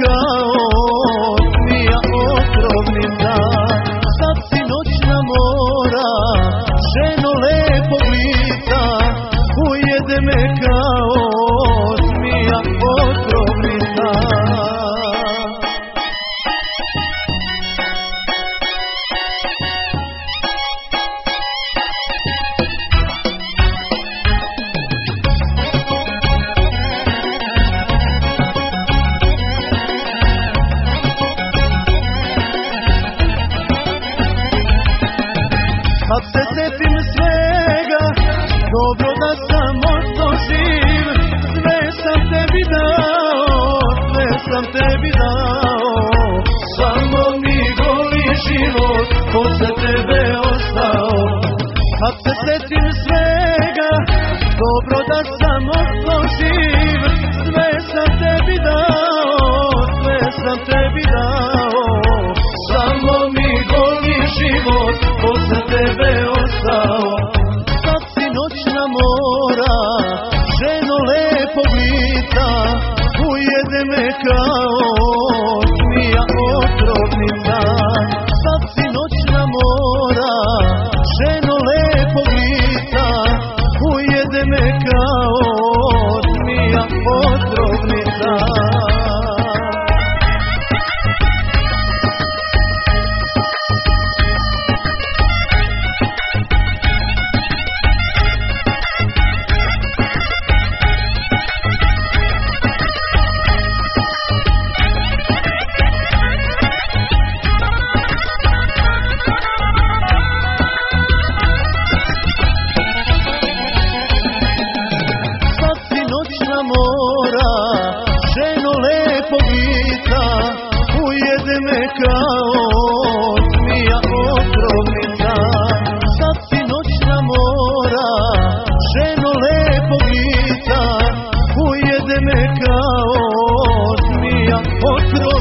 kao zmija otrovnica. Sad si noćna mora, ženo lepog lica, ujede me kao zmija otrovnica. Kad se setim svega, dobro da sam ostao živ. Sve sam tebi dao, sve sam tebi dao. Samo mi goli život, posle tebe ostao. Kad se setim svega, dobro da sam ostao živ. Sve sam tebi dao, sve sam tebi dao. Samo mi goli život, posle tebe ostao. Sad si noćna mora, ženo lepog lica, ujede me kao zmija otrovnica. Sad si noćna mora, ženo lepog lica, ujede me kao zmija otrovnica. Mora, ženo lepog lica, ujede me kao zmija otrovnica. Sad si noćna mora, ženo lepog lica, ujede me kao zmija otrovnica.